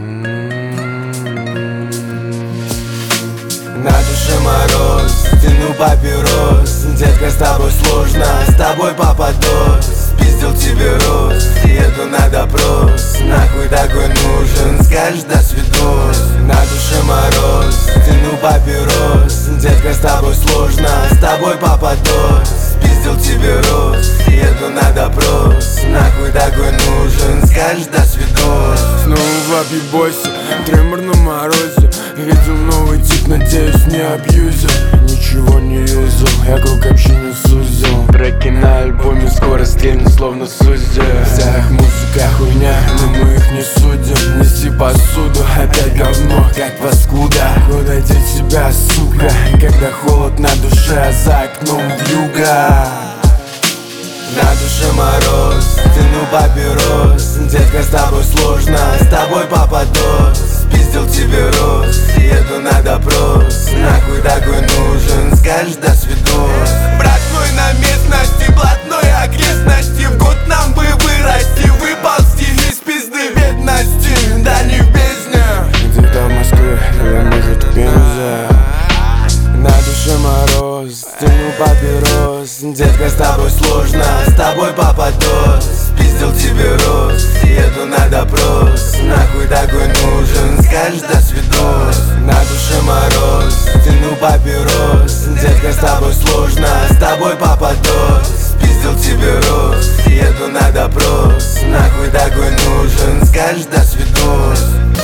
На душе мороз, тяну папирос. Детка, с тобой сложно, с тобой попадос. Спиздил тебе рост, еду на допрос. Нахуй такой нужен, скажешь до свидос. На душе мороз, тяну папирос. Детка, с тобой сложно, с тобой попадос. Спиздил тебе рост, еду на допрос. Нахуй такой нужен, скажешь до свидос. Снова в абибосе, тремор на морозе. Видел новый тип, надеюсь не абьюзер. Ничего не юзал, я круг общения сузил. Треки на альбоме скоро стрельнут словно судья. Вся их музыка хуйня, но мы их не судим. Неси посуду, опять говно, как паскуда. Куда деть себя, сука, когда холод на душе, а за окном вьюга. На душе мороз, тяну папирос. Детка, с тобой сложно, с тобой попадос. Спиздил тебе рост, еду на допрос. Нахуй такой нужен, скажешь до свидос. Брат мой на местности, блатной окрестности. В год нам бы вырасти, выползти из пизды бедности. Да не в бездне. Где-то в Москве, или может в Пензе. На душе мороз, тяну папирос. Детка, с тобой сложно, с тобой попадос. Спиздил тебе рост, еду на допрос. Нахуй такой нужен, скажешь до свидос. На душе мороз, тяну папирос. Детка, с тобой сложно, с тобой попадос. Спиздил тебе рост, еду на допрос. Нахуй такой нужен, скажешь до свидос.